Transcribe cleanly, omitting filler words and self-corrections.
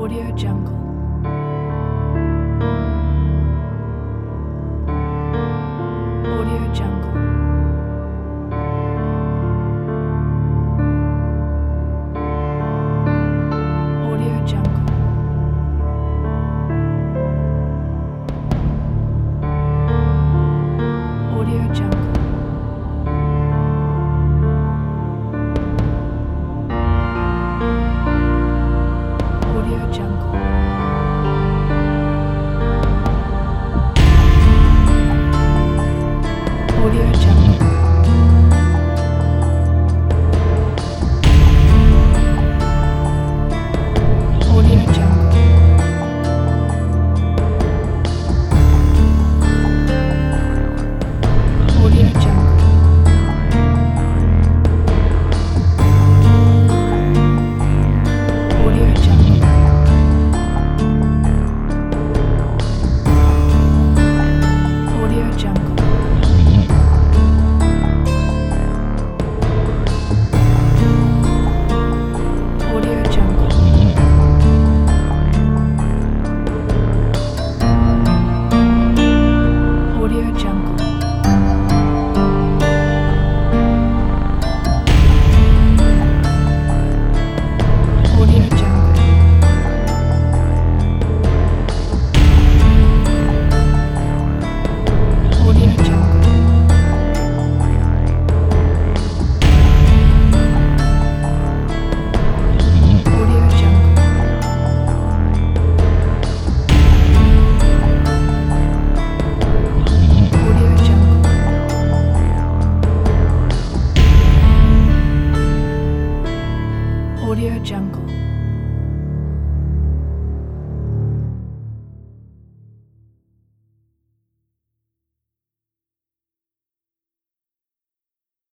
Audio Jungle. Audio Jungle. Audio Jungle. Audio Jungle. Audio Jungle. Audio Jungle. Audio Jungle. Audio Jungle. Audio Jungle. Audio Jungle. Audio Jungle. Audio Jungle. Audio Jungle. Audio Jungle. Audio Jungle. Audio Jungle. Audio Jungle.